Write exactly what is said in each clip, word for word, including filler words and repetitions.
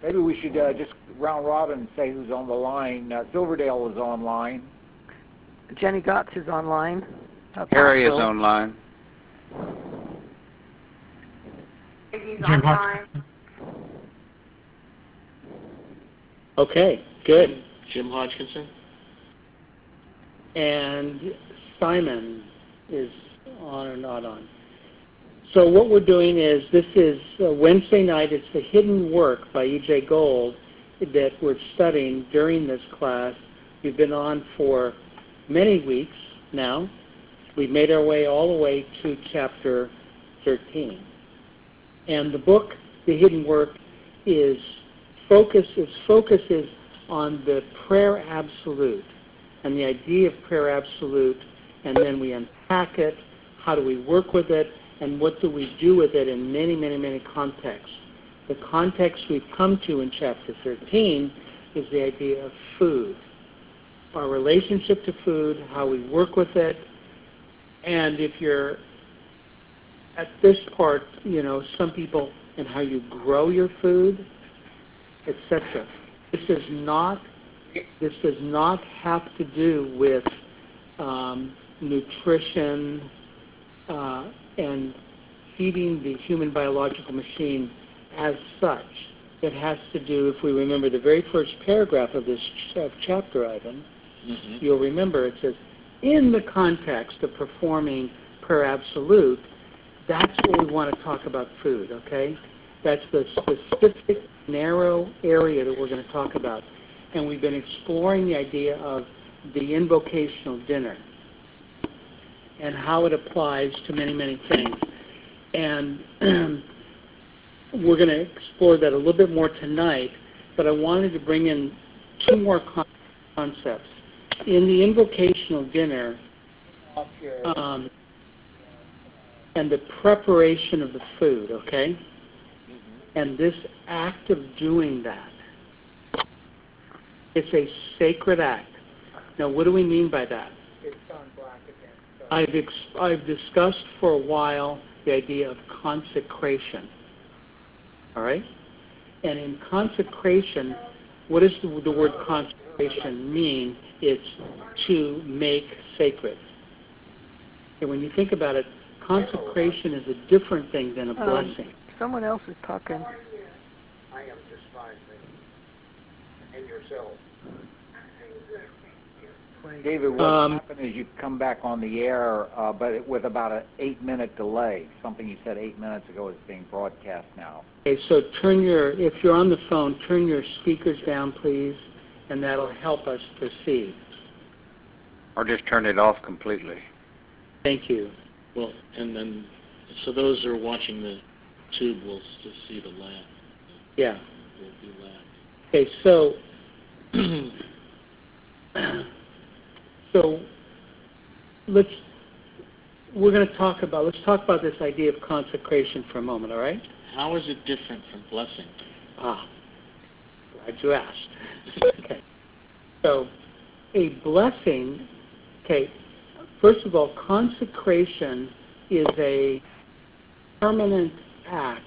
Maybe we should uh, just round robin and say who's on the line. Uh, Silverdale is online. Jenny Gotts is online. Harry is online. Jim Hodgson. Okay, good. Jim Hodgkinson. And Simon is on or not on. So what we're doing is, this is uh, Wednesday night. It's the hidden work by E J Gold that we're studying during this class. We've been on for many weeks now. We've made our way all the way to chapter thirteen. And the book, The Hidden Work, is focus, its focus is on the prayer absolute and the idea of prayer absolute, and then we unpack it, how do we work with it, and what do we do with it in many, many, many contexts. The context we've come to in chapter thirteen is the idea of food, our relationship to food, how we work with it, and if you're at this part, you know, some people, and how you grow your food, et cetera. This is not This does not have to do with um, nutrition uh, and feeding the human biological machine as such. It has to do, if we remember the very first paragraph of this ch- chapter, Ivan, mm-hmm. you'll remember it says, in the context of performing prayer absolute, that's what we want to talk about food, okay? That's the specific, narrow area that we're going to talk about. And we've been exploring the idea of the invocational dinner and how it applies to many, many things. And we're going to explore that a little bit more tonight, but I wanted to bring in two more con- concepts. In the invocational dinner, um, and the preparation of the food, okay? Mm-hmm. And this act of doing that, it's a sacred act. Now, what do we mean by that? It's on black again. So. I've, ex- I've discussed for a while the idea of consecration. All right? And in consecration, what does the, the word consecration mean? It's to make sacred. And when you think about it, consecration is a different thing than a blessing. Um, someone else is talking. I am just fine, and yourself. David, what um, happened is you come back on the air, uh, but it, with about an eight-minute delay. Something you said eight minutes ago is being broadcast now. Okay, so turn your, if you're on the phone, turn your speakers down, please, and that'll help us proceed. Or just turn it off completely. Thank you. Well, and then, so those who are watching the tube will just see the lamp. Yeah. Will be lamp. Okay, so, so let's, we're going to talk about, let's talk about this idea of consecration for a moment, all right? How is it different from blessing? Ah, glad you asked. Okay. So, a blessing, okay, first of all, consecration is a permanent act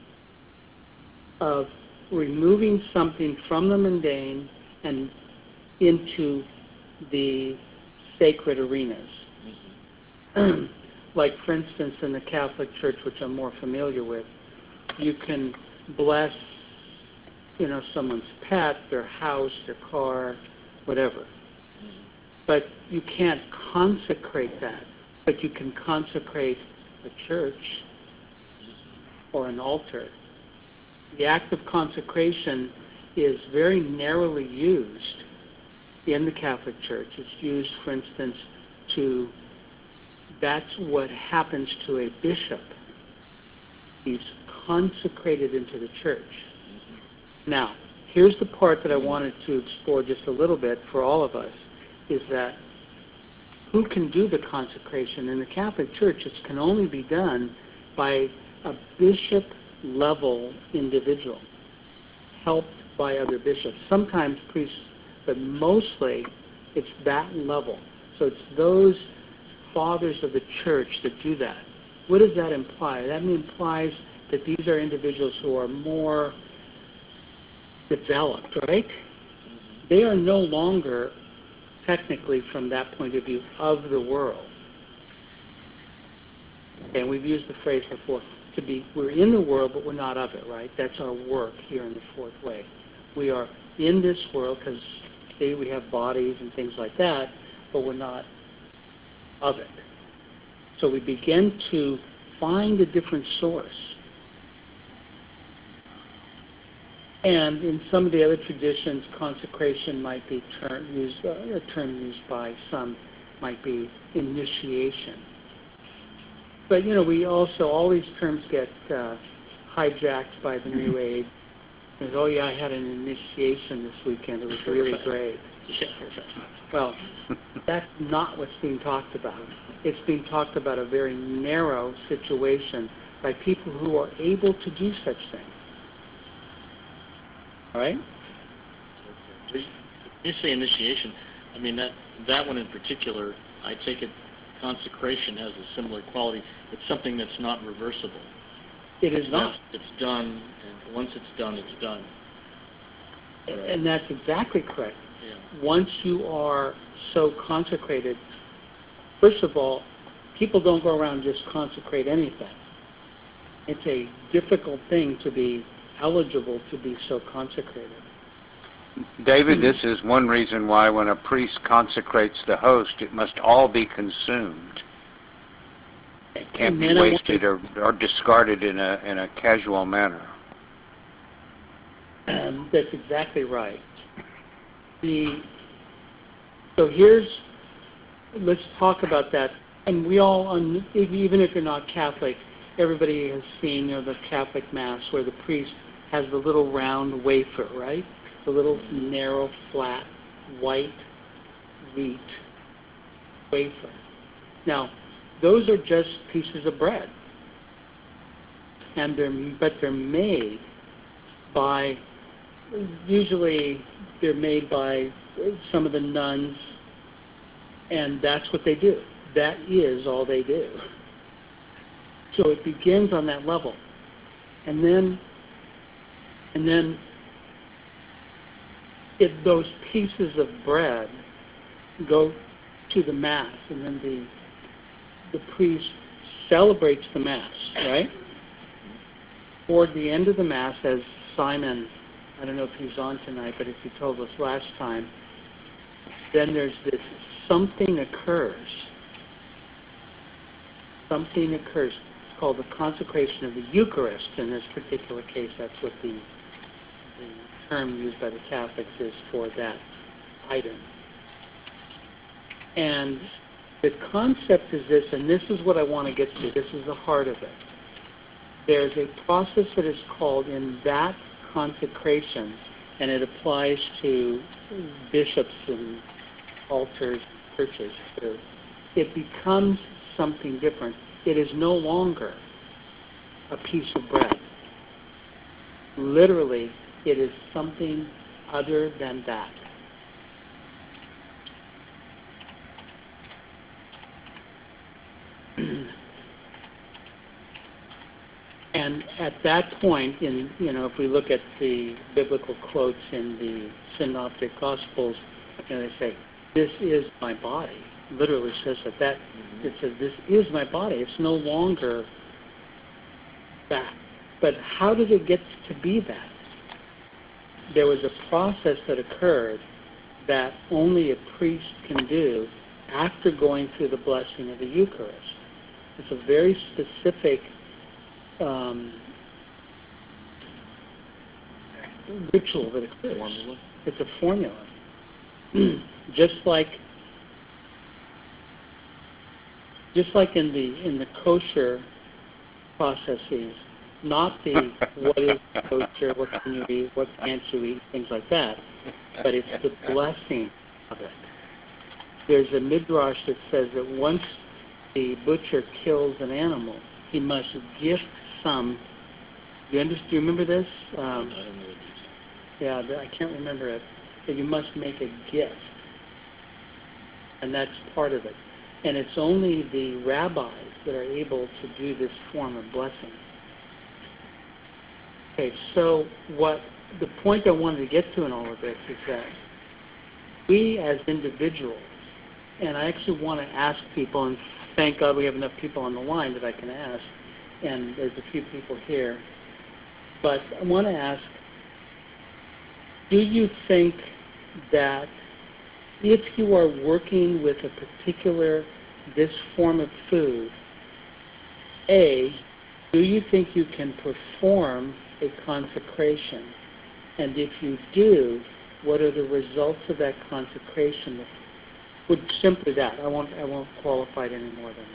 of removing something from the mundane and into the sacred arenas. Mm-hmm. Like, for instance, in the Catholic Church, which I'm more familiar with, you can bless, you know, someone's pet, their house, their car, whatever. Mm-hmm. But you can't consecrate that. But you can consecrate a church or an altar. The act of consecration is very narrowly used in the Catholic Church. It's used, for instance, to, that's what happens to a bishop. He's consecrated into the church. Now, here's the part that I wanted to explore just a little bit for all of us, is that who can do the consecration? In the Catholic Church, it can only be done by a bishop-level individual, helped by other bishops. Sometimes priests, but mostly it's that level. So it's those fathers of the church that do that. What does that imply? That implies that these are individuals who are more developed, right? They are no longer technically from that point of view of the world. And we've used the phrase before, to be, we're in the world, but we're not of it, right? That's our work here in the fourth way. We are in this world because we have bodies and things like that, but we're not of it. So we begin to find a different source. And in some of the other traditions, consecration might be term, used, uh, a term used by some, might be initiation. But, you know, we also, all these terms get uh, hijacked by the New Age. And, oh, yeah, I had an initiation this weekend. It was really great. Well, that's not what's being talked about. It's being talked about a very narrow situation by people who are able to do such things. All right? When you say initiation, I mean, that, that one in particular, I take it consecration has a similar quality. It's something that's not reversible. It is not. It's done, and once it's done, it's done. And that's exactly correct. Yeah. Once you are so consecrated, first of all, people don't go around and just consecrate anything. It's a difficult thing to be eligible to be so consecrated. David, this is one reason why when a priest consecrates the host, it must all be consumed. It can't be wasted or, or discarded in a in a casual manner. Um, that's exactly right. The so here's let's talk about that. And we all, even if you're not Catholic, everybody has seen, you know, the Catholic Mass where the priest has the little round wafer, right? The little narrow, flat, white wheat wafer. Now, those are just pieces of bread, and they're but they're made by usually they're made by some of the nuns, and that's what they do. That is all they do. So it begins on that level, and then and then. If those pieces of bread go to the Mass, and then the the priest celebrates the Mass, right? Toward the end of the Mass, as Simon, I don't know if he's on tonight, but if he told us last time, then there's this, something occurs. Something occurs. It's called the consecration of the Eucharist. In this particular case, that's what the term used by the Catholics is for that item. And the concept is this, and this is what I want to get to. This is the heart of it. There's a process that is called in that consecration, and it applies to bishops and altars, churches too. It becomes something different. It is no longer a piece of bread. Literally, it is something other than that. And at that point, in you know, if we look at the biblical quotes in the Synoptic Gospels, you know, they say, "This is my body." Literally says that. That it says, "This is my body." It's no longer that. But how did it get to be that? There was a process that occurred that only a priest can do after going through the blessing of the Eucharist. It's a very specific um, ritual that occurs. Formula. It's a formula. just like, just like in the in the kosher processes. Not the what is kosher, what can you eat, what can't you eat, things like that, but it's the blessing of it. There's a midrash that says that once the butcher kills an animal, he must gift some. Do you, understand, do you remember this? Um, yeah, I can't remember it. But you must make a gift, and that's part of it. And it's only the rabbis that are able to do this form of blessing. Okay, so what the point I wanted to get to in all of this is that we as individuals, and I actually want to ask people, and thank God we have enough people on the line that I can ask, and there's a few people here, but I want to ask, do you think that if you are working with a particular, this form of food, A, do you think you can perform a consecration? And if you do, what are the results of that consecration? Would simply that. I won't, I won't qualify it any more than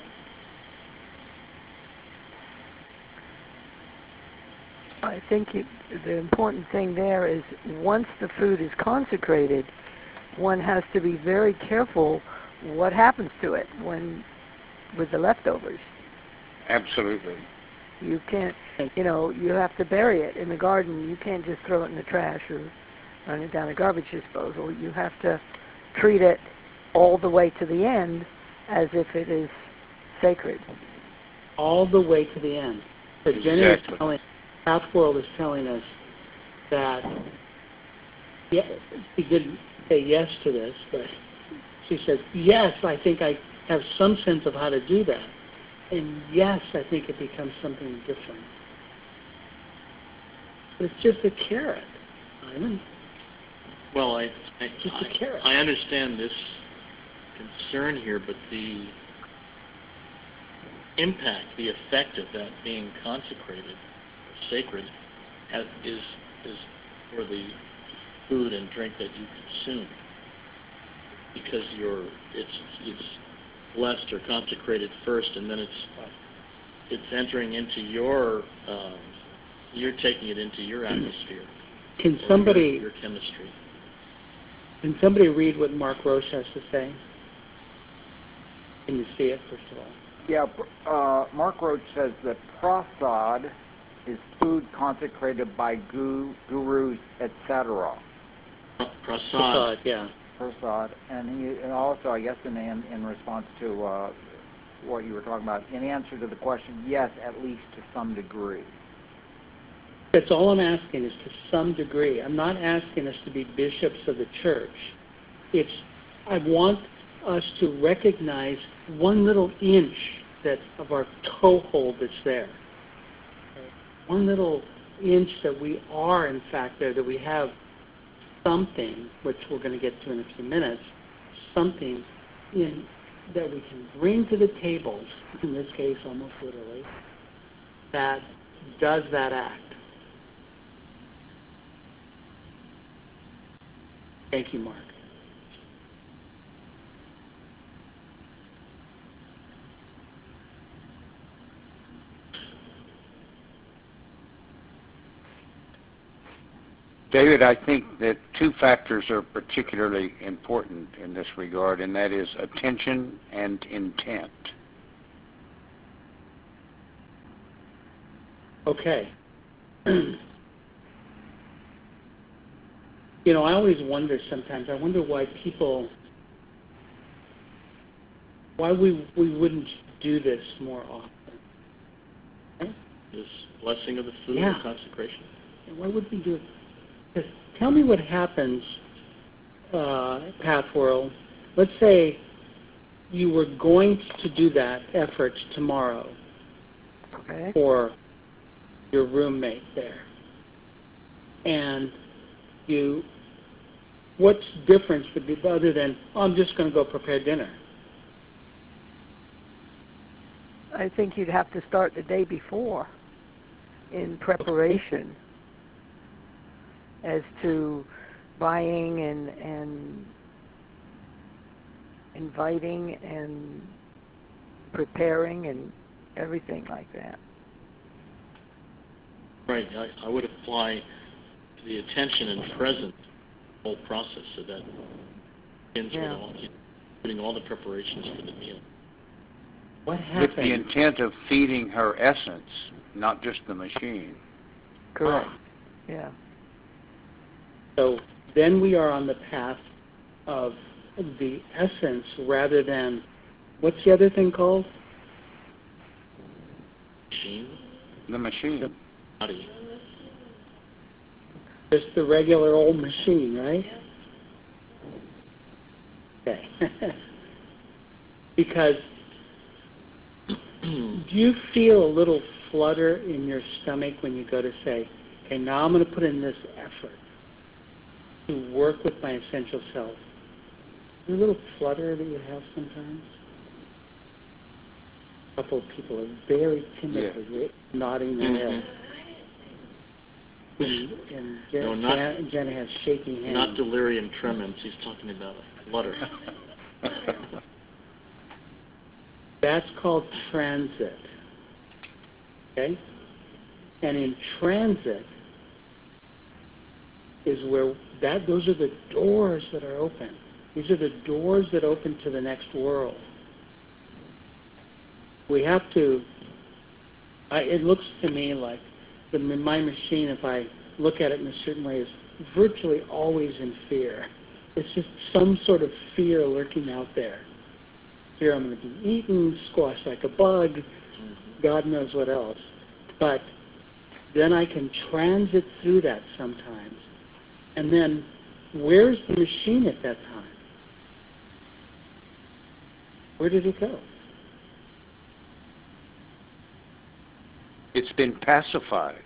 that. I think it, the important thing there is once the food is consecrated, one has to be very careful what happens to it when with the leftovers. Absolutely. You can't, you know, you have to bury it in the garden. You can't just throw it in the trash or run it down a garbage disposal. You have to treat it all the way to the end as if it is sacred. All the way to the end. So Jenny Exactly. is telling, Pathworld is telling us that, yeah, she didn't say yes to this, but she says, yes, I think I have some sense of how to do that. And yes, I think it becomes something different. But it's just a carrot, Ivan. Well, I, I, Just a carrot. I, I understand this concern here, but the impact, the effect of that being consecrated, or sacred, has, is is for the food and drink that you consume, because you're it's it's blessed or consecrated first, and then it's it's entering into your um, you're taking it into your atmosphere. Can or somebody your, your chemistry? can somebody read what Mark Roche has to say? Can you see it, first of all? Yeah, uh, Mark Roach says that prasad is food consecrated by gu- gurus, et cetera. Prasad. Prasad, yeah. Prasad, and he, and also, I guess, in in, in response to uh, what you were talking about, in answer to the question, yes, at least to some degree. That's all I'm asking is to some degree. I'm not asking us to be bishops of the church. It's, I want us to recognize one little inch that of our toehold that's there. One little inch that we are, in fact, there, that we have something, which we're going to get to in a few minutes, something in that we can bring to the table, in this case almost literally, that does that act. Thank you, Mark. David, I think that two factors are particularly important in this regard, and that is attention and intent. Okay. You know, I always wonder sometimes, I wonder why people, why we we wouldn't do this more often. Right? This blessing of the food Yeah. and consecration. And why would we do it? Because tell me what happens, uh, Pathworld. Let's say you were going to do that effort tomorrow Okay. for your roommate there. And you, what's difference would be other than, oh, I'm just going to go prepare dinner? I think you'd have to start the day before in preparation as to buying and and inviting and preparing and everything like that. Right. I, I would apply the attention and presence the whole process, so that begins Yeah. with all, putting all the preparations for the meal. What With the happened? intent of feeding her essence, not just the machine. Correct. Yeah. So then we are on the path of the essence rather than, what's the other thing called? Machine, The machine. body. Just the regular old machine, right? Okay. Because do you feel a little flutter in your stomach when you go to say, okay, now I'm going to put in this effort to work with my essential self? A little flutter that you have sometimes? A couple of people are very timidly Yeah. nodding their Mhm. head. And, and Jen, No, not- Jen, Jen has shaking hands. Not delirium tremens. He's talking about a flutter. That's called transit. Okay? And in transit is where that those are the doors that are open. These are the doors that open to the next world. We have to, I, it looks to me like the, my machine, if I look at it in a certain way, is virtually always in fear. It's just some sort of fear lurking out there. Fear I'm going to be eaten, squashed like a bug, God knows what else. But then I can transit through that sometimes. And then, where's the machine at that time? Where did it go? It's been pacified.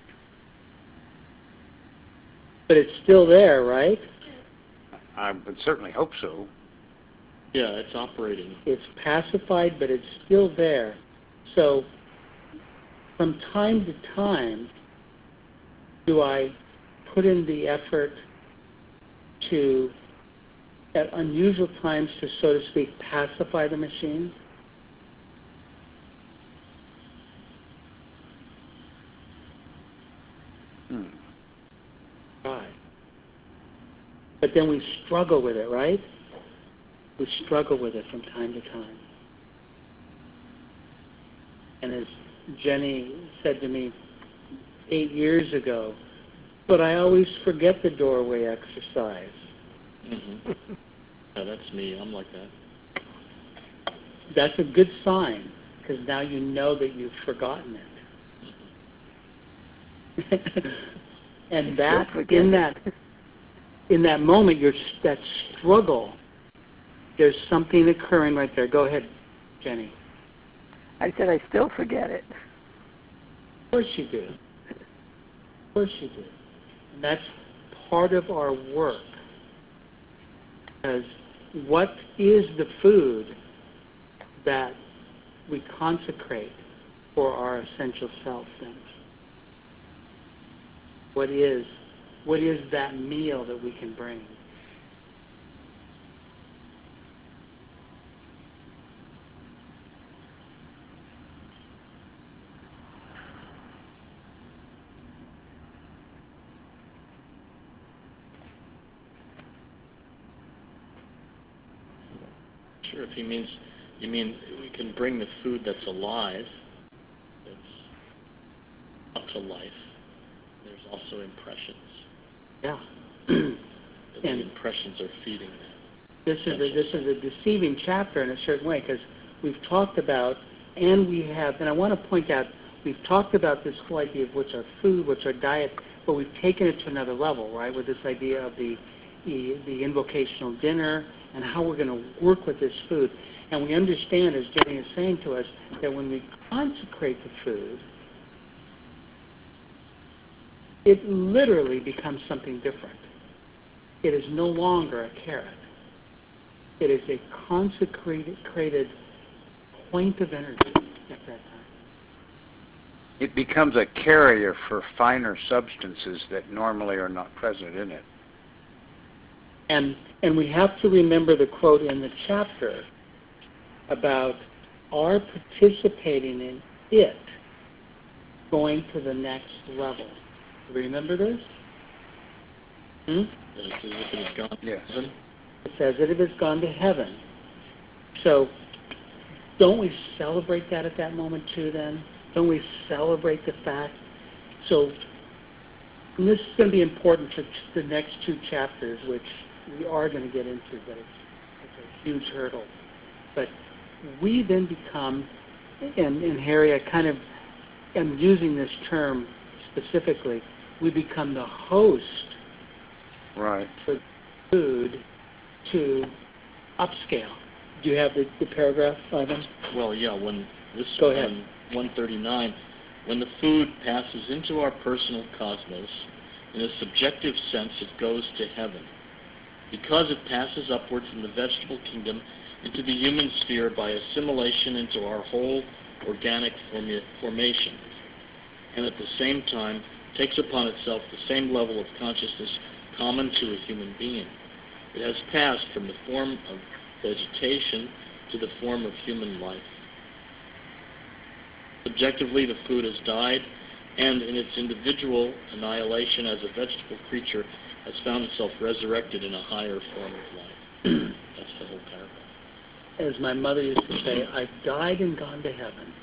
But it's still there, right? I would certainly hope so. Yeah, it's operating. It's pacified, but it's still there. So, from time to time, do I put in the effort to, at unusual times, to, so to speak, pacify the machine? Hmm. Right. But then we struggle with it, right? We struggle with it from time to time. And as Jenny said to me eight years ago, but I always forget the doorway exercise. Mm-hmm. Yeah, that's me. I'm like that. That's a good sign, because now you know that you've forgotten it. And that, in that, in that moment, you're, that struggle, there's something occurring right there. Go ahead, Jenny. I said I still forget it. Of course you do. Of course you do. And that's part of our work. Because what is the food that we consecrate for our essential self then? What is, what is that meal that we can bring? Sure, if he means, you mean we can bring the food that's alive, that's up to life. There's also impressions. Yeah. The And impressions are feeding that. this is a, this is a deceiving chapter in a certain way, because we've talked about, and we have, and I want to point out, we've talked about this whole idea of what's our food, what's our diet, but we've taken it to another level, right, with this idea of the the, the invocational dinner and how we're going to work with this food. And we understand, as Jenny is saying to us, that when we consecrate the food, it literally becomes something different. It is no longer a carrot. It is a consecrated created point of energy at that time. It becomes a carrier for finer substances that normally are not present in it. And and we have to remember the quote in the chapter about our participating in it going to the next level. Do you remember this? Hmm? It's as if it has gone to Yes. heaven. It says that it has gone to heaven. So don't we celebrate that at that moment too then? Don't we celebrate the fact? So and this is going to be important for the next two chapters, which we are going to get into, but it's, it's a huge hurdle. But we then become, and, and Harry, I kind of am using this term specifically, we become the host Right. for food to upscale. Do you have the, the paragraph, Ivan? Well, yeah, when this Go ahead. on one thirty-nine, when the food passes into our personal cosmos, in a subjective sense, it goes to heaven. Because it passes upward from the vegetable kingdom into the human sphere by assimilation into our whole organic formu- formation, and at the same time takes upon itself the same level of consciousness common to a human being. It has passed from the form of vegetation to the form of human life. Subjectively, the food has died, and in its individual annihilation as a vegetable creature, has found itself resurrected in a higher form of life. That's the whole paragraph. As my mother used to say, I've died and gone to heaven.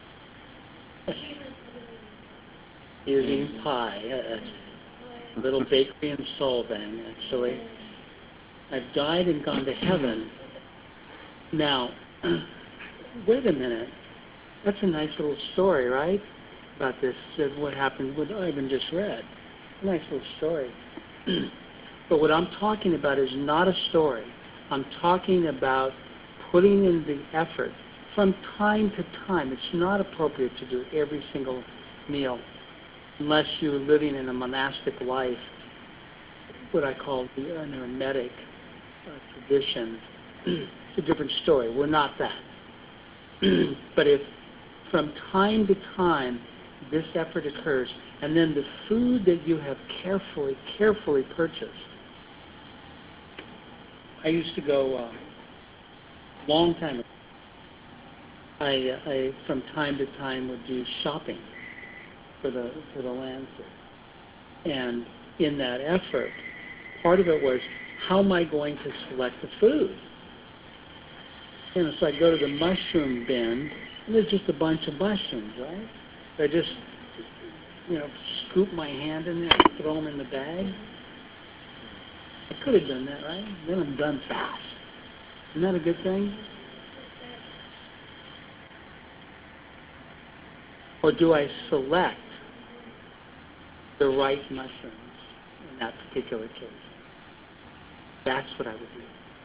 He was eating pie, a little bakery in Solvang, actually. I've died and gone to heaven. Now, wait a minute. That's a nice little story, right? About this, uh, what happened, what Ivan just read. A nice little story. But what I'm talking about is not a story. I'm talking about putting in the effort from time to time. It's not appropriate to do every single meal unless you're living in a monastic life, what I call the an hermetic uh, tradition. It's a different story. We're not that. But if from time to time this effort occurs, and then the food that you have carefully, carefully purchased. I used to go a uh, long time ago. I, I, from time to time, would do shopping for the for the landfill. And in that effort, part of it was, how am I going to select the food? You know, so I go to the mushroom bin, and there's just a bunch of mushrooms, right? I just, you know, scoop my hand in there and throw them in the bag. I could have done that, right? Then I'm done fast. Isn't that a good thing? Or do I select the right mushrooms in that particular case? That's what I would do.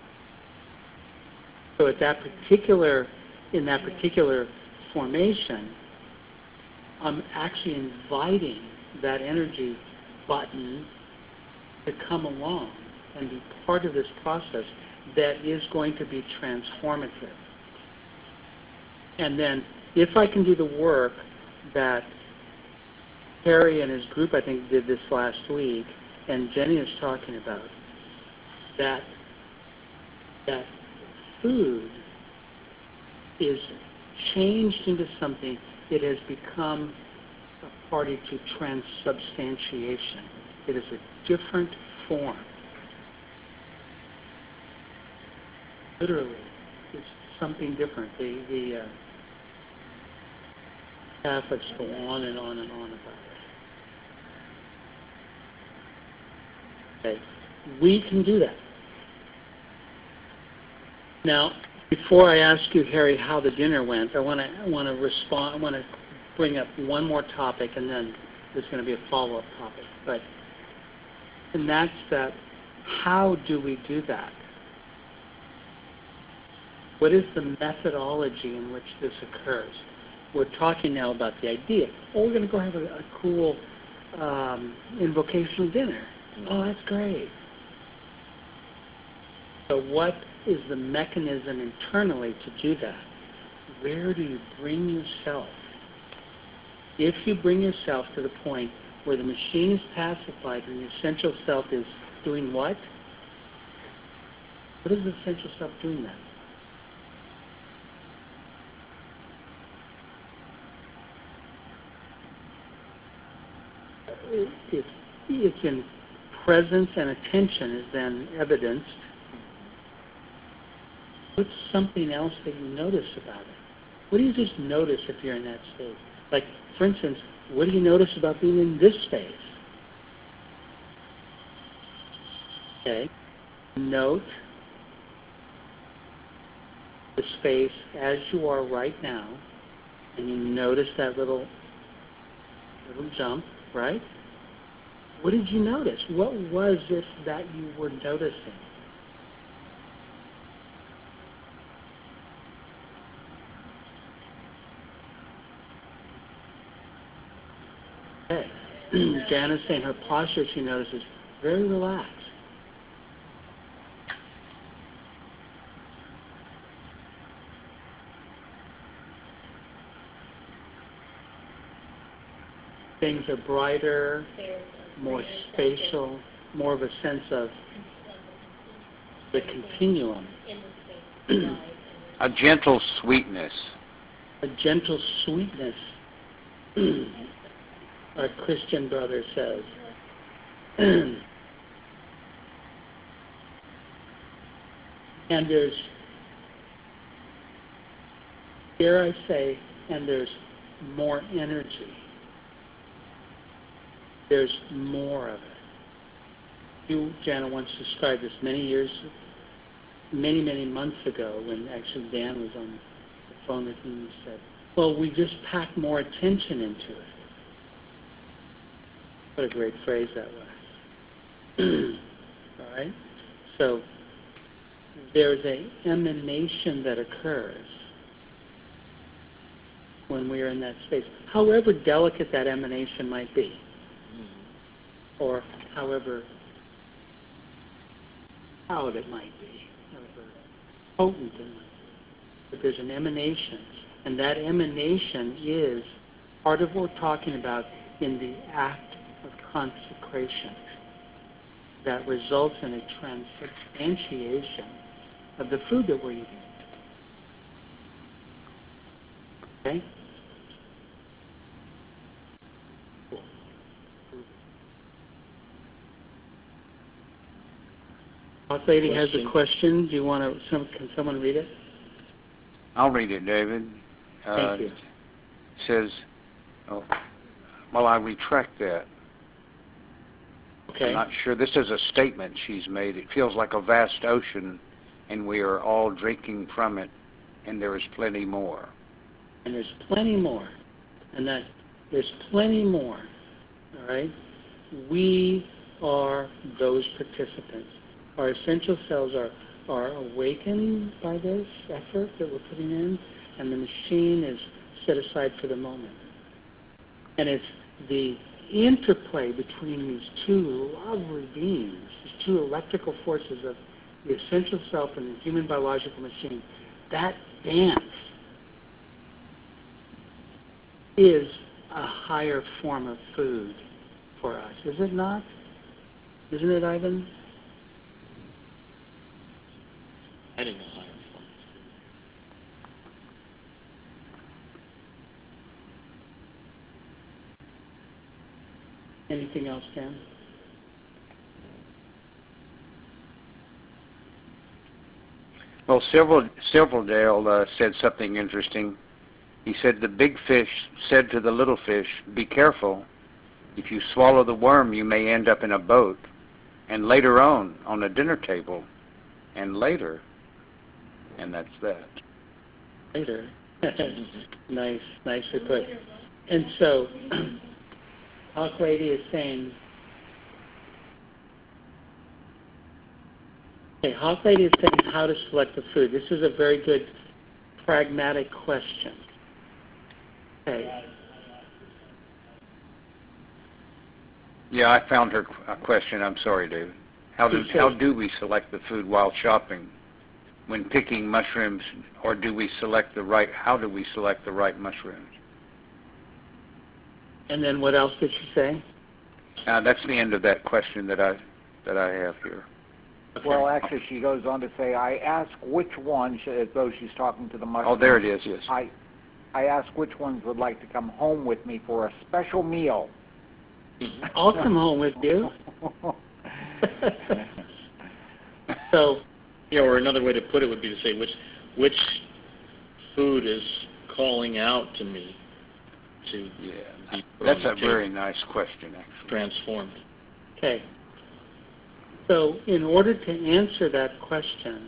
So at that particular, in that particular formation, I'm actually inviting that energy button to come along and be part of this process that is going to be transformative. And then if I can do the work that Harry and his group, I think, did this last week, and Jenny is talking about, that that food is changed into something, it has become a party to transubstantiation. It is a different form. Literally, it's something different. The, the uh, Catholics go on and on and on about it. Okay. We can do that. Now, before I ask you, Harry, how the dinner went, I want to I want to respond. I want to bring up one more topic, and then there's going to be a follow-up topic. But and that's that. How do we do that? What is the methodology in which this occurs? We're talking now about the idea. Oh, we're going to go have a, a cool um, invocational dinner. Oh, that's great. So what is the mechanism internally to do that? Where do you bring yourself? If you bring yourself to the point where the machine is pacified and the essential self is doing what? What is the essential self doing then? It's, it's in presence, and attention is then evidenced. What's something else that you notice about it? What do you just notice if you're in that state? Like, for instance, what do you notice about being in this space? Okay. Note the space as you are right now, and you notice that little little jump, right? What did you notice? What was it that you were noticing? Okay. Janice saying her posture, she notices, very relaxed. Things are brighter, more spatial, more of a sense of the continuum. A gentle sweetness. A gentle sweetness, our Christian brother says. And there's, dare I say, and there's more energy. There's more of it. You, Jana, once described this many years, many, many months ago when actually Dan was on the phone with me and said, well, we just pack more attention into it. What a great phrase that was. All right? So there's an emanation that occurs when we are in that space, however delicate that emanation might be, or however loud it might be, however potent it might be. But there's an emanation, and that emanation is part of what we're talking about in the act of consecration that results in a transubstantiation of the food that we're eating. Okay? Boss Lady has a question. Do you want to? Some, can someone read it? I'll read it, David. Uh, Thank you. It says, oh, well, I retract that. Okay. I'm not sure. This is a statement she's made. It feels like a vast ocean, and we are all drinking from it, and there is plenty more. And there's plenty more. And that there's plenty more. All right? We are those participants. Our essential cells are, are awakened by this effort that we're putting in, and the machine is set aside for the moment. And it's the interplay between these two lovely beings, these two electrical forces of the essential self and the human biological machine, that dance is a higher form of food for us, is it not? Isn't it, Ivan? Adding a higher form. Anything else, Dan? Well, Silver, Silverdale uh, said something interesting. He said the big fish said to the little fish, be careful. If you swallow the worm, you may end up in a boat, and later on, on a dinner table, and later, and that's that. Later. Nice, nicely put. And so, Hawk Lady is saying, okay, Hawk Lady is saying how to select the food. This is a very good pragmatic question. Okay. Yeah, I found her a question. I'm sorry, David. How do, how do we select the food while shopping? When picking mushrooms, or do we select the right, how do we select the right mushrooms? And then what else did she say? Uh, that's the end of that question that I, that I have here. Okay. Well, actually, she goes on to say, I ask which one, as though she's talking to the mushrooms. Oh, there it is, yes. I, I ask which ones would like to come home with me for a special meal. I'll come home with you. So, Yeah, or another way to put it would be to say which which food is calling out to me to Yeah, be that's a table, very nice question, actually. transformed. okay. So, in order to answer that question,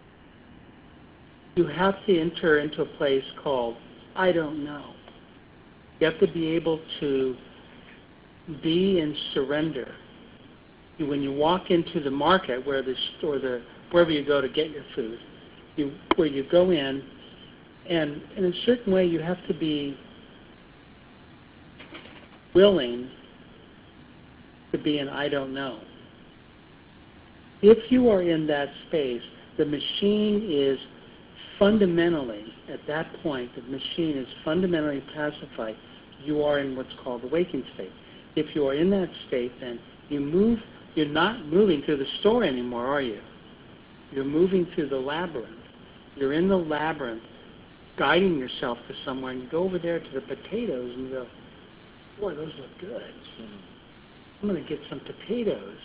you have to enter into a place called, I don't know. You have to be able to be in surrender. When you walk into the market, where the or the wherever you go to get your food, you where you go in, and in a certain way you have to be willing to be an I don't know. If you are in that space, the machine is fundamentally, at that point, the machine is fundamentally pacified. You are in what's called the waking state. If you are in that state, then you move, you're not moving through the store anymore, are you? You're moving through the labyrinth. You're in the labyrinth, guiding yourself to somewhere, and you go over there to the potatoes and you go, boy, those look good. I'm going to get some potatoes.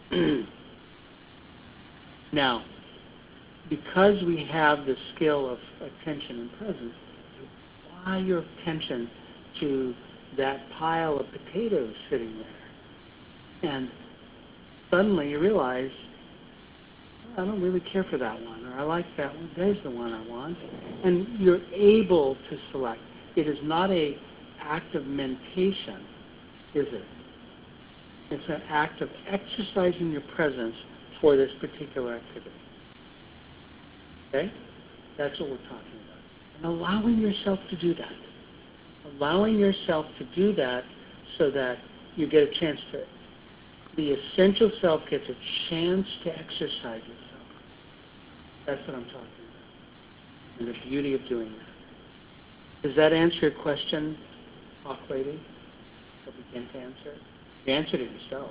Now, because we have the skill of attention and presence, you apply your attention to that pile of potatoes sitting there. And suddenly you realize, I don't really care for that one, or I like that one. There's the one I want. And you're able to select. It is not an act of mentation, is it? It's an act of exercising your presence for this particular activity. Okay? That's what we're talking about. And allowing yourself to do that. Allowing yourself to do that so that you get a chance to, the essential self gets a chance to exercise itself. That's what I'm talking about. And the beauty of doing that. Does that answer your question, Hawk Lady? Or begin to answer it? You answered it yourself.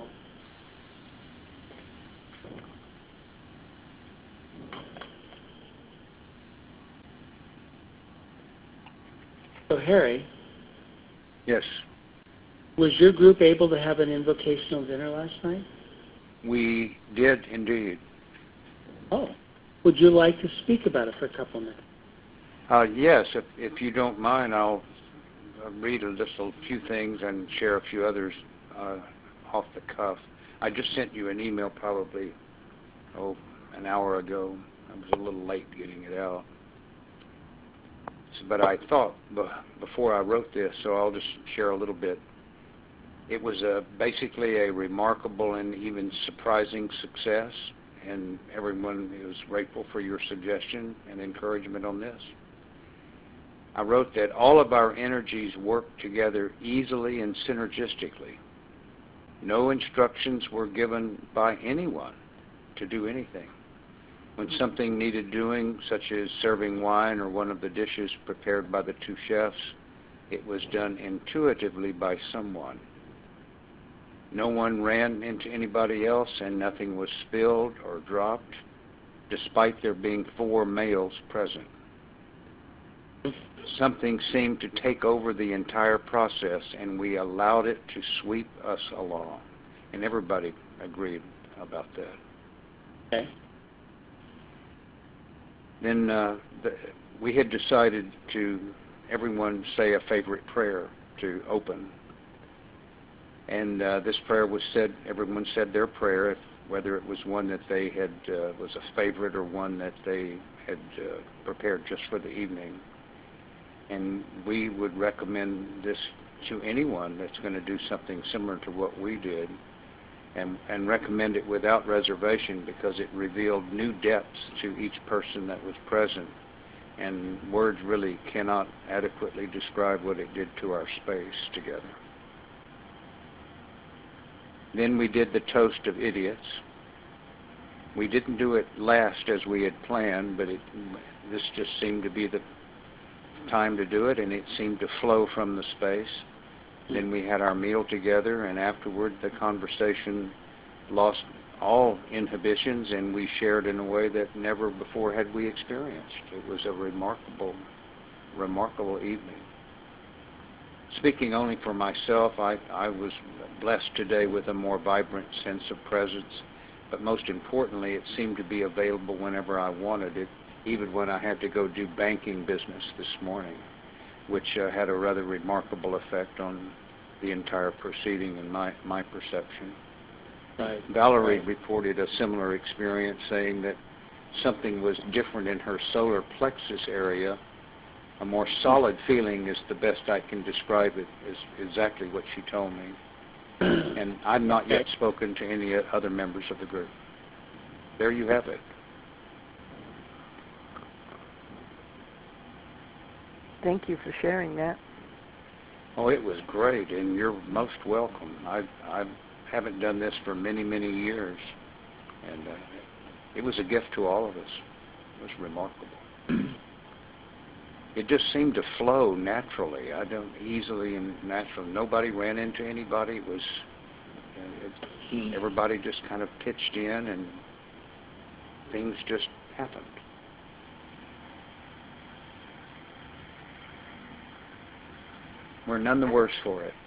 So, Harry. Yes. Was your group able to have an invocational dinner last night? We did indeed. Oh. Would you like to speak about it for a couple of minutes? Uh, yes, if, if you don't mind, I'll uh, read a, just a few things and share a few others uh, off the cuff. I just sent you an email probably, oh, an hour ago. I was a little late getting it out. So, but I thought b- before I wrote this, so I'll just share a little bit. It was a, basically a remarkable and even surprising success, and everyone is grateful for your suggestion and encouragement on this. I wrote that all of our energies work together easily and synergistically. No instructions were given by anyone to do anything. When something needed doing, such as serving wine or one of the dishes prepared by the two chefs, it was done intuitively by someone. No one ran into anybody else, and nothing was spilled or dropped, despite there being four males present. Something seemed to take over the entire process, and we allowed it to sweep us along. And everybody agreed about that. Okay. Then uh, the, we had decided to, everyone say a favorite prayer to open. And uh, this prayer was said, everyone said their prayer, if, whether it was one that they had, uh, was a favorite or one that they had uh, prepared just for the evening. And we would recommend this to anyone that's going to do something similar to what we did, and, and recommend it without reservation, because it revealed new depths to each person that was present. And words really cannot adequately describe what it did to our space together. Then we did the toast of idiots. We didn't do it last as we had planned, but it, this just seemed to be the time to do it, and it seemed to flow from the space. Then we had our meal together, and afterward the conversation lost all inhibitions, and we shared in a way that never before had we experienced. It was a remarkable, remarkable evening. Speaking only for myself, I, I was blessed today with a more vibrant sense of presence, but most importantly, it seemed to be available whenever I wanted it, even when I had to go do banking business this morning, which uh, had a rather remarkable effect on the entire proceeding in my, my perception. Right. Valerie Right. reported a similar experience, saying that something was different in her solar plexus area. A more solid feeling is the best I can describe it, is exactly what she told me. And I've not yet Okay. spoken to any other members of the group. There you have it. Thank you for sharing that. Oh, it was great, and you're most welcome. I I haven't done this for many, many years, and uh, it was a gift to all of us. It was remarkable. It just seemed to flow naturally. I don't easily and naturally. Nobody ran into anybody. It was uh, it, everybody just kind of pitched in, and things just happened. We're none the worse for it.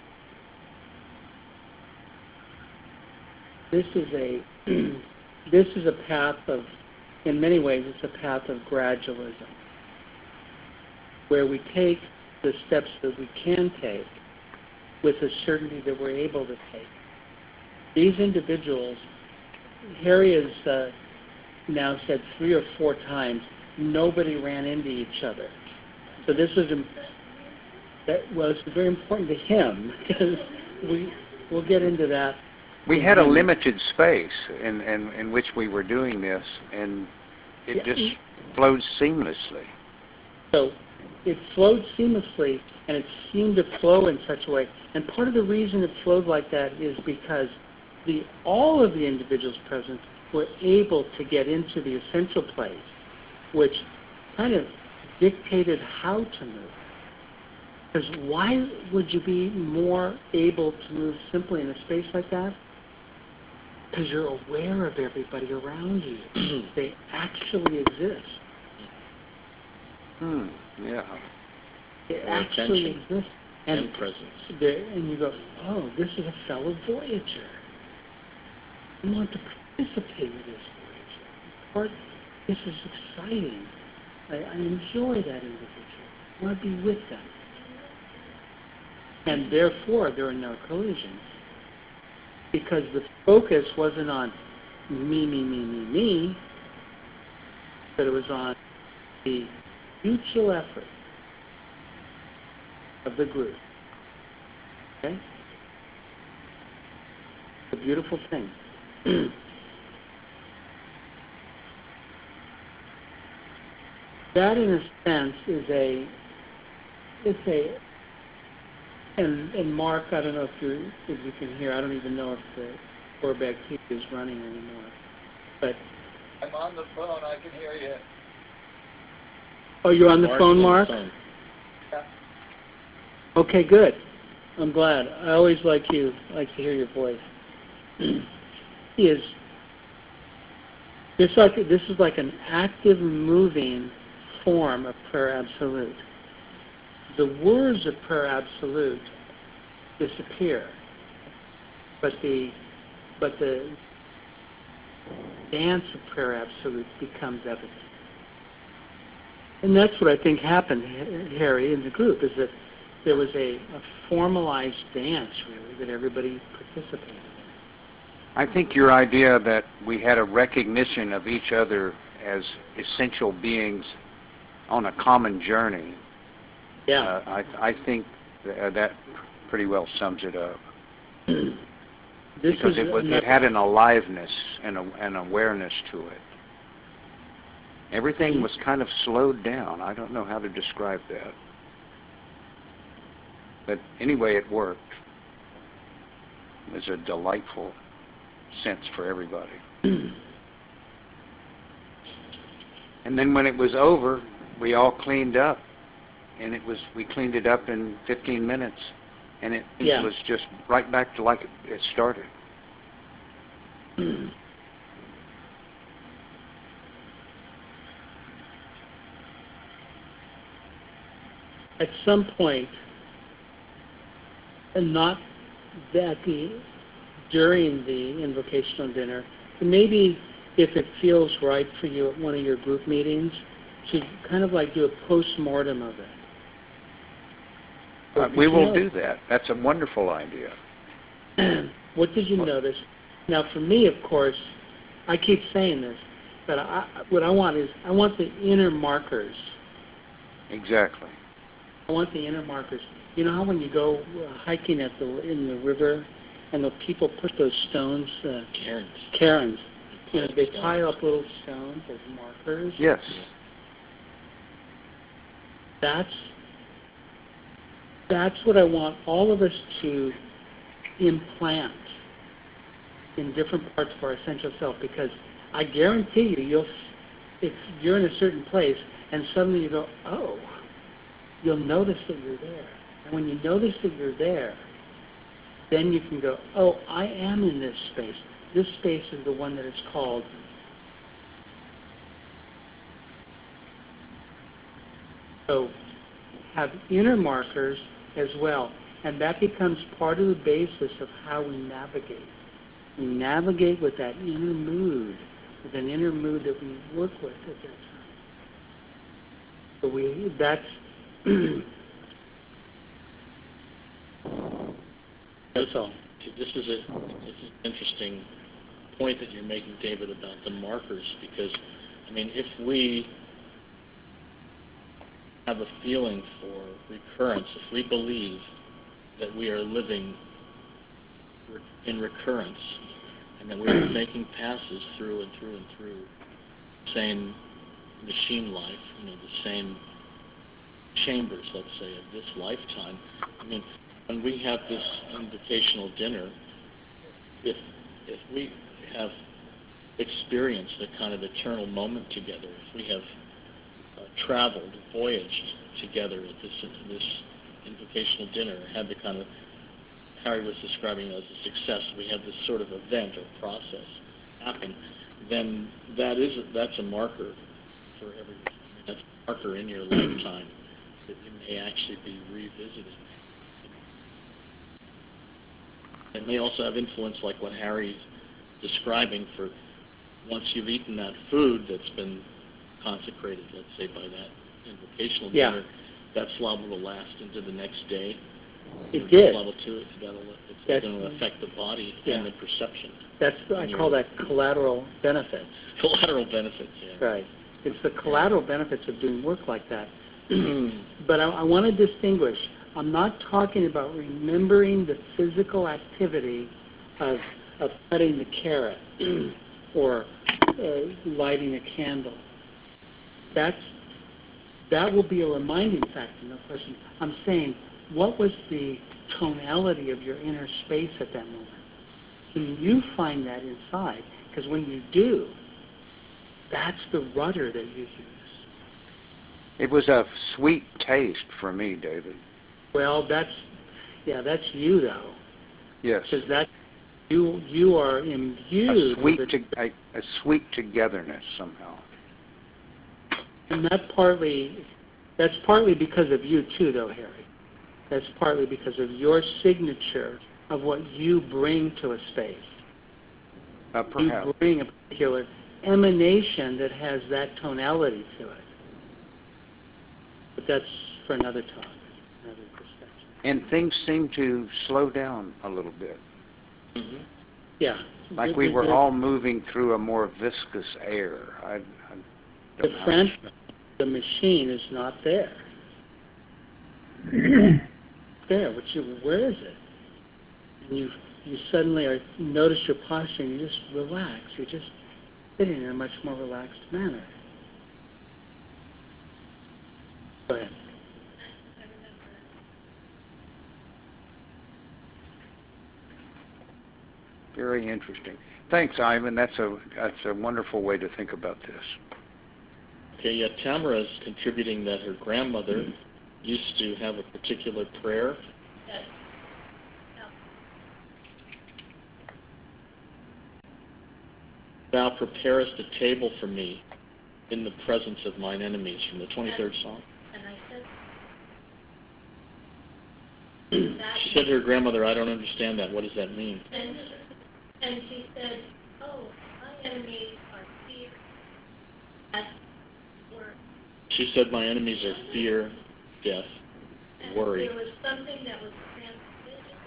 This is a this is a path of, in many ways, it's a path of gradualism, where we take the steps that we can take with the certainty that we're able to take. These individuals, Harry has uh, now said three or four times, nobody ran into each other. So this was that was very important to him, because we we'll get into that. We had a limited space in, in, in which we were doing this, and it Yeah. just flowed seamlessly. So it flowed seamlessly, and it seemed to flow in such a way. And part of the reason it flowed like that is because the all of the individuals present were able to get into the essential place, which kind of dictated how to move. Because why would you be more able to move simply in a space like that? Because you're aware of everybody around you. They actually exist. Hmm, yeah. They Or actually attention. exist. And presence. There- and you go, oh, this is a fellow Voyager. I want to participate with this Voyager. Part, this is exciting. I, I enjoy that individual. I want to be with them. And therefore, there are no collisions. Because the focus wasn't on me, me, me, me, me, but it was on the mutual effort of the group. Okay? It's a beautiful thing. That, in a sense, is a, it's a, and, and Mark, I don't know if you if you can hear, I don't even know if the Orbag T V is running anymore. But, I'm on the phone. I can hear you. oh, you're on the Mark's phone, on the Mark? phone. Okay, good. I'm glad. I always like you, like to hear your voice. Is this like this is like an active, moving form of prayer absolute. The words of prayer absolute disappear, but the but the dance of prayer absolute becomes evident. And that's what I think happened, Harry, in the group, is that there was a, a formalized dance, really, that everybody participated in. I think your idea that we had a recognition of each other as essential beings on a common journey, Yeah. uh, I, I think th- that pretty well sums it up. This Because is it, was, it another- had an aliveness and a, an awareness to it. Everything was kind of slowed down. I don't know how to describe that. But anyway, it worked. It was a delightful sense for everybody. And then when it was over, we all cleaned up. And it was we cleaned it up in fifteen minutes. And it, it Yeah. was just right back to like it, it started. At some point, and not that the during the invocational dinner, maybe if it feels right for you at one of your group meetings, to kind of like do a post-mortem of it. Uh, What we did you will notice? do that. That's a wonderful idea. What did you notice? Now, for me, of course, I keep saying this, but I, what I want is I want the inner markers. Exactly. I want the inner markers. You know how when you go uh, hiking at the in the river, and the people put those stones, uh, Cairns. cairns, you know, they Stones. pile up little stones as markers. Yes. That's that's what I want all of us to implant in different parts of our essential self, because I guarantee you, you'll if you're in a certain place and suddenly you go, oh, you'll notice that you're there. And when you notice that you're there, then you can go, oh, I am in this space. This space is the one that is called so have inner markers as well. And that becomes part of the basis of how we navigate. We navigate with that inner mood, with an inner mood that we work with at that time. So we, that's, that's all. This is, a, this is an interesting point that you're making, David, about the markers, because, I mean, if we have a feeling for recurrence, if we believe that we are living in recurrence, and that we're making passes through and through and through the same machine life, you know, the same chambers, let's say, of this lifetime. I mean, when we have this invitational dinner, if if we have experienced a kind of eternal moment together, if we have uh, traveled, voyaged together at this this invitational dinner, had the kind of Harry was describing as a success, we have this sort of event or process happen, then that is a, that's a marker for everyone. I mean, that's a marker in your lifetime that you may actually be revisiting. It may also have influence, like what Harry's describing, for once you've eaten that food that's been consecrated, let's say, by that invocational Yeah. dinner, that slobber will last into the next day. It did. Level two, it's, that'll, it's That's- going to affect the body Yeah. and the perception. That's, I call that collateral benefits. Collateral benefits, yeah. Right. It's the collateral benefits of doing work like that. But I, I want to distinguish. I'm not talking about remembering the physical activity of, of cutting the carrot or uh, lighting a candle. That's, that will be a reminding factor, no question. I'm saying, what was the tonality of your inner space at that moment? Can you find that inside? Because when you do, that's the rudder that you use. It was a sweet taste for me, David. Well, that's, yeah, that's you, though. Yes. Because that, you, you are imbued A sweet, with to, a, a sweet togetherness somehow. and that partly, that's partly because of you, too, though, Harry. That's partly because of your signature of what you bring to a space. Uh, perhaps. You bring a particular emanation that has that tonality to it. But that's for another talk, another perspective. And things seem to slow down a little bit. Mm-hmm. Yeah. Like we were all moving through a more viscous air. I, I The don't know. French, the machine is not there. There, which you, where is it? And you you suddenly are, notice your posture and you just relax. You're just sitting in a much more relaxed manner. Go ahead. Very interesting. Thanks, Ivan. That's a that's a wonderful way to think about this. Okay, yeah, Tamara's contributing that her grandmother used to have a particular prayer. Thou preparest a table for me in the presence of mine enemies, from the twenty-third Psalm. And I said, She said to her grandmother, I don't understand that. What does that mean? and, and she said, oh, my enemies are fear, death, worry. She said, my enemies are fear, death, And worry. there was something that was transmitted.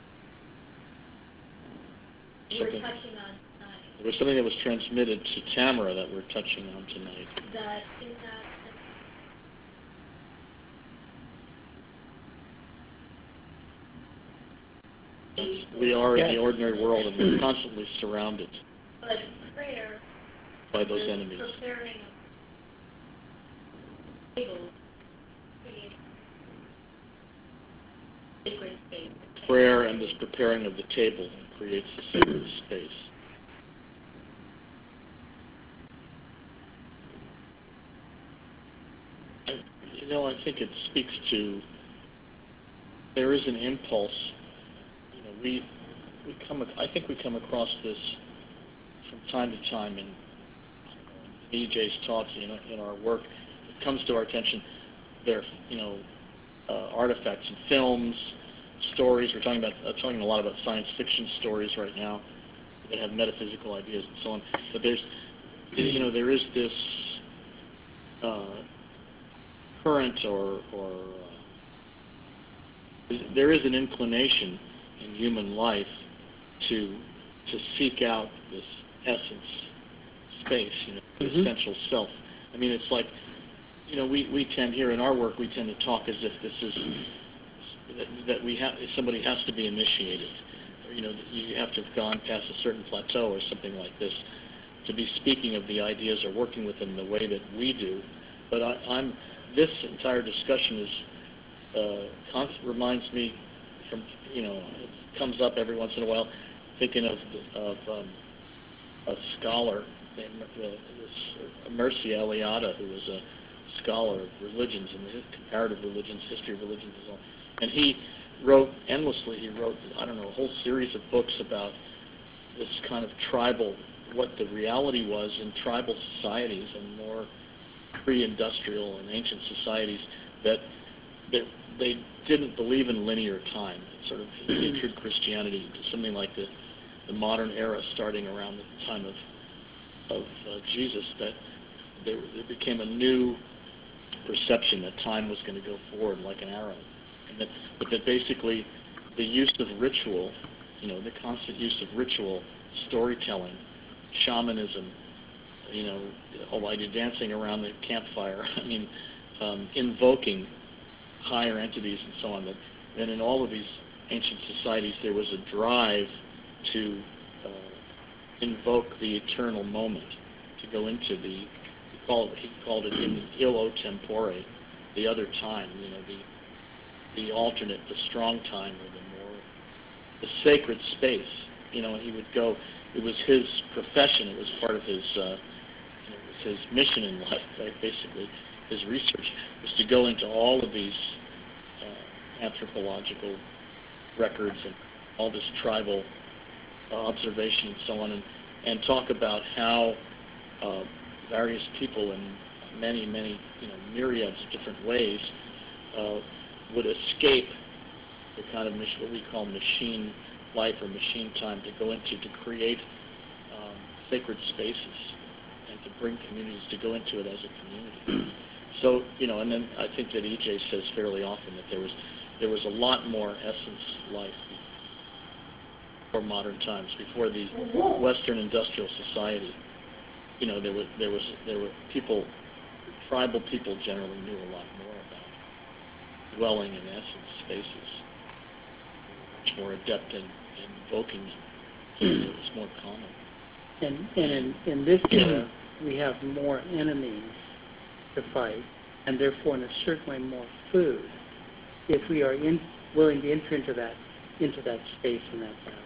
You were Something. touching on tonight, There was something that was transmitted to Tamara that we're touching on tonight. that in that we are in Yes. the ordinary world, and we're constantly surrounded But prayer by those is enemies. preparing a table, creating sacred space. Prayer and this preparing of the table creates a sacred space. I, you know, I think it speaks to, there is an impulse. You know, we we come. I think we come across this from time to time in E J's talks, you know, in our work. It comes to our attention. There, you know, uh, artifacts and films, stories. We're talking about uh, talking a lot about science fiction stories right now that have metaphysical ideas and so on. But there's, you know, there is this uh, current or or uh, there is an inclination in human life to to seek out this essence space, you know, the Mhm. essential self. I mean, it's like, you know, we, we tend here in our work, we tend to talk as if this is that, that we have somebody has to be initiated, or, you know, you have to have gone past a certain plateau or something like this to be speaking of the ideas or working with them the way that we do. But I, I'm this entire discussion is uh, const- reminds me from, you know, it comes up every once in a while, thinking of of um, a scholar named uh, this Mircea Eliade, who was a scholar of religions and his comparative religions, history of religions, and so on. And he wrote endlessly. He wrote, I don't know, a whole series of books about this kind of tribal, what the reality was in tribal societies and more pre-industrial and ancient societies that that they didn't believe in linear time. It sort of entered Christianity to something like the, the modern era, starting around the time of of uh, Jesus, that there, there became a new perception that time was going to go forward like an arrow, and that, but that basically the use of ritual, you know, the constant use of ritual, storytelling, shamanism, you know, oh, I did dancing around the campfire. I mean, um, invoking higher entities and so on. That, and in all of these ancient societies, there was a drive to uh, invoke the eternal moment, to go into the, he called, he called it in the illo tempore, the other time, you know, the the alternate, the strong time, or the more, the sacred space, you know, and he would go, it was his profession, it was part of his, uh, you know, it was his mission in life, right, basically, his research, was to go into all of these uh, anthropological records and all this tribal uh, observation and so on, and, and talk about how uh, various people in many, many, you know, myriads of different ways uh, would escape the kind of mach- what we call machine life or machine time, to go into, to create um, sacred spaces and to bring communities to go into it as a community. So, you know, and then I think that E J says fairly often that there was there was a lot more essence life before modern times, before the Western industrial society. You know, there was there was there were people, tribal people generally knew a lot more about dwelling in essence spaces, much more adept in, in invoking them. It was more common. And, and in, in this era, we have more enemies to fight, and therefore, in a certain way, more food, if we are in, willing to enter into that into that space and that battle.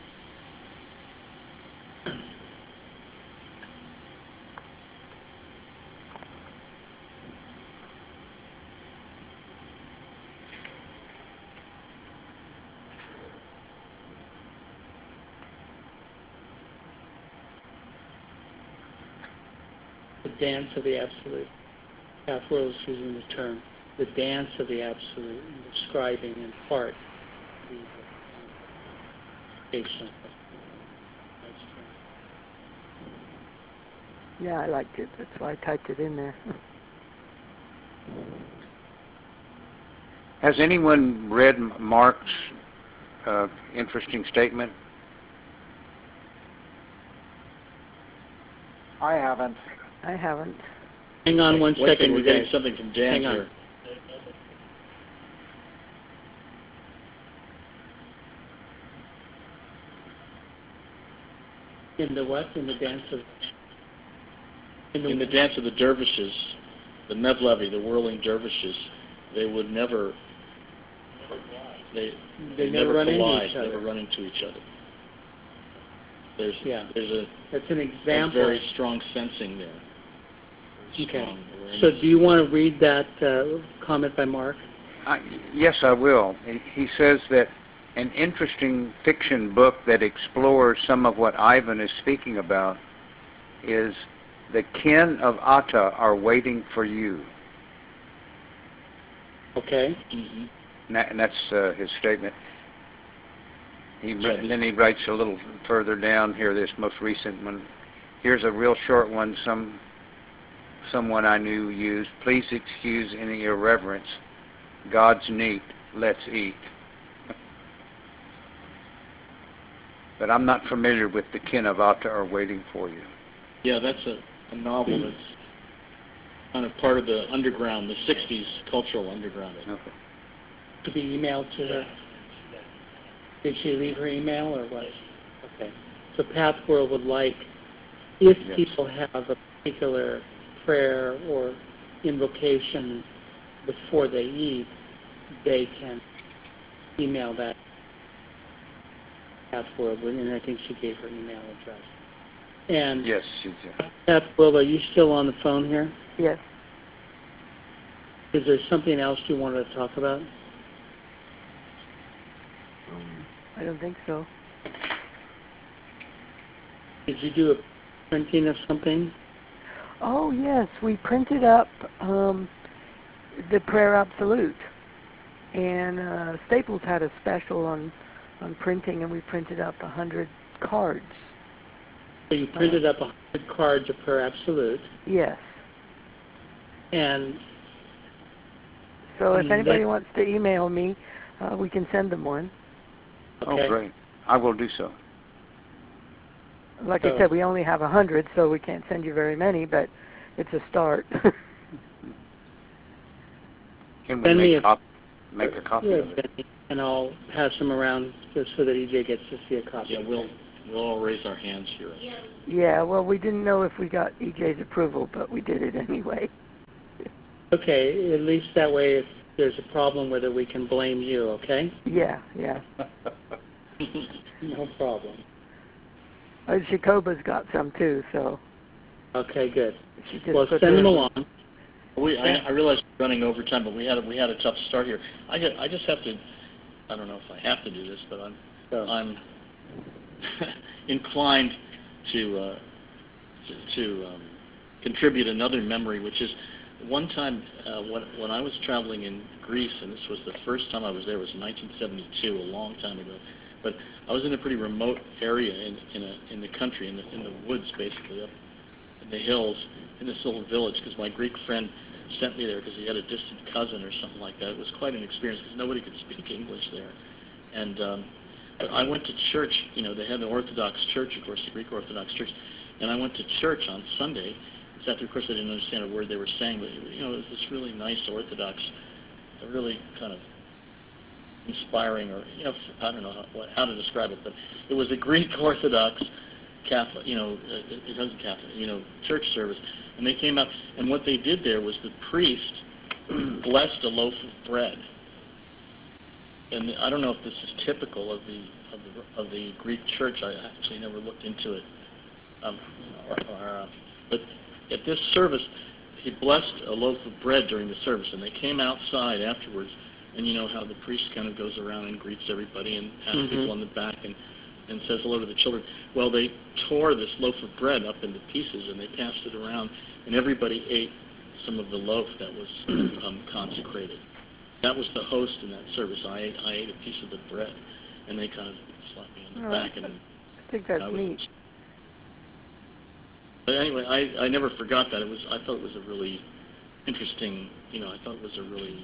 The dance of the absolute. Kath Willis using the term, the dance of the absolute, and describing in part the patient. Yeah, I liked it. That's why I typed it in there. Has anyone read Mark's uh, interesting statement? I haven't. I haven't. Hang on one Wait, second, we're you getting guys. something from Dan Hang on. here. In the what? In the dance of... In the, In the dance of the dervishes, the Mevlevi, the whirling dervishes, they would never, they, They they never never run into collide, each other. never run into each other. There's, Yeah. there's a, That's an a example. very strong sensing there. Very Okay. strong awareness. So do you want to read that uh, comment by Mark? I, yes, I will. He- He says that an interesting fiction book that explores some of what Ivan is speaking about is The Kin of Atta Are Waiting for You. Okay. Mhm. And, that, and that's uh, his statement. He, Yeah, and then he writes a little further down here, this most recent one. Here's a real short one some someone I knew used. Please excuse any irreverence. God's neat. Let's eat. But I'm not familiar with The Kin of Atta Are Waiting for You. Yeah, that's a, a novel that's kind of part of the underground, the sixties cultural underground. Okay. To be emailed to her. Did she leave her email or what? Okay. So Pathworld would like, if Yes. people have a particular prayer or invocation before they eat, they can email that Pathworld, and I think she gave her email address. And Yes, she's uh, Pathworld, are you still on the phone here? Yes. Is there something else you wanted to talk about? Um, I don't think so. Did you do a printing of something? Oh, yes. We printed up um, the Prayer Absolute. And uh, Staples had a special on, on printing, and we printed up one hundred cards. So you printed up one hundred cards of Prayer Absolute, Yes. and So if Mm, anybody that- wants to email me, uh, we can send them one. okay. Oh, great. I will do so. Like So- I said, we only have one hundred, so we can't send you very many, but it's a start. Can we Send me make, a- cop- make a copy Yeah, of it? Benny, and I'll pass them around just so that E J gets to see a copy. Yeah, we'll, we'll all raise our hands here. Yeah, Yeah, well, we didn't know if we got E J's approval, but we did it anyway. Okay, at least that way if there's a problem with it, we can blame you, okay? Yeah, yeah. No problem. Uh, Shakoba's got some too, so Okay, good. she just Well, put send them hers- along. We, I, I realize we're running over time, but we had a, we had a tough start here. I, ju- I just have to, I don't know if I have to do this, but I'm So, I'm inclined to uh, to, to um, contribute another memory, which is one time uh, when when I was traveling in Greece, and this was the first time I was there. It was in nineteen seventy-two, a long time ago. But I was in a pretty remote area in in, a, in the country, in the in the woods, basically up in the hills, in this little village, because my Greek friend sent me there because he had a distant cousin or something like that. It was quite an experience because nobody could speak English there. And um, but I went to church. You know, they had the Orthodox Church, of course, the Greek Orthodox Church. And I went to church on Sunday. Except, of course, I didn't understand a word they were saying. But, you know, it was this really nice Orthodox, a really kind of inspiring, or, you know, I don't know how, what, how to describe it. But it was a Greek Orthodox Catholic, you know, it, it wasn't Catholic, you know, church service. And they came out, and what they did there was the priest blessed a loaf of bread. And I don't know if this is typical of the of the, of the Greek church. I actually never looked into it. Um, or, or, uh, but at this service, he blessed a loaf of bread during the service, and they came outside afterwards. And you know how the priest kind of goes around and greets everybody and pats Mhm. people on the back and, and says hello to the children. Well, they tore this loaf of bread up into pieces, and they passed it around, and everybody ate some of the loaf that was um, consecrated. That was the host in that service. I ate, I ate a piece of the bread, and they kind of slapped me on the Oh, back. And I think that's I was, neat. But anyway, I, I never forgot that. It was I thought it was a really interesting. You know, I thought it was a really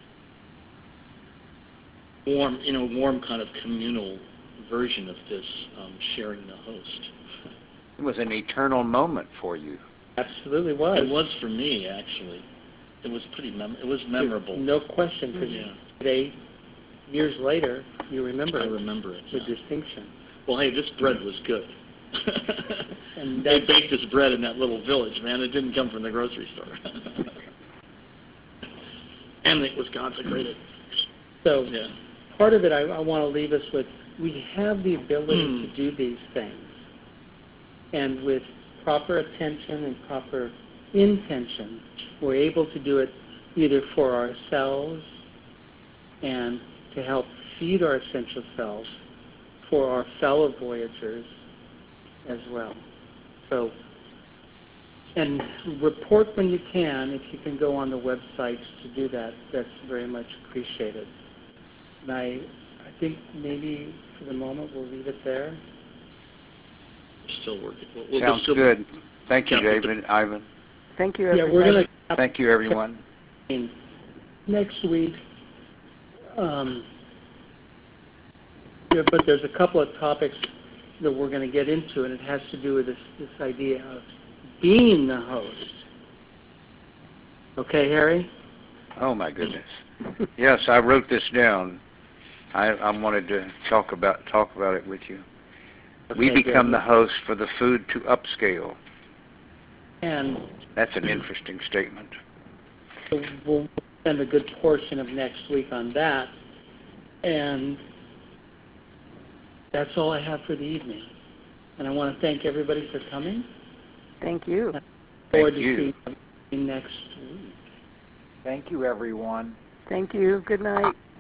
warm, you know, warm kind of communal version of this um, sharing the host. It was an eternal moment for you. absolutely was. It was for me, actually. It was pretty mem- It was memorable. No question, because Yeah. today, years later, you remember I it remember it. with Yeah. distinction. Well, hey, this bread was good. And they that, baked this bread in that little village, man. It didn't come from the grocery store. And it was consecrated. so Yeah. part of it I, I want to leave us with, we have the ability Mm. to do these things. And with proper attention and proper intention, we're able to do it either for ourselves and to help feed our essential selves, for our fellow voyagers as well. So, and report when you can. If you can go on the websites to do that, that's very much appreciated. And I, I think maybe for the moment we'll leave it there. Still working. We'll, we'll Sounds still good. Thank you, Yeah, but the- David, Ivan. Thank you, Yeah, everybody. we're going to Thank you, everyone. next week. Um, yeah, but there's a couple of topics that we're going to get into, and it has to do with this, this idea of being the host. Okay, Harry? Oh, my goodness. Yes, I wrote this down. I, I wanted to talk about talk about it with you. We Okay, become good. the host for the food to upscale. And That's an interesting statement. so we'll spend a good portion of next week on that. And that's all I have for the evening. And I want to thank everybody for coming. Thank you. Look forward Thank to you. seeing you next week. Thank you, everyone. Thank you. Good night.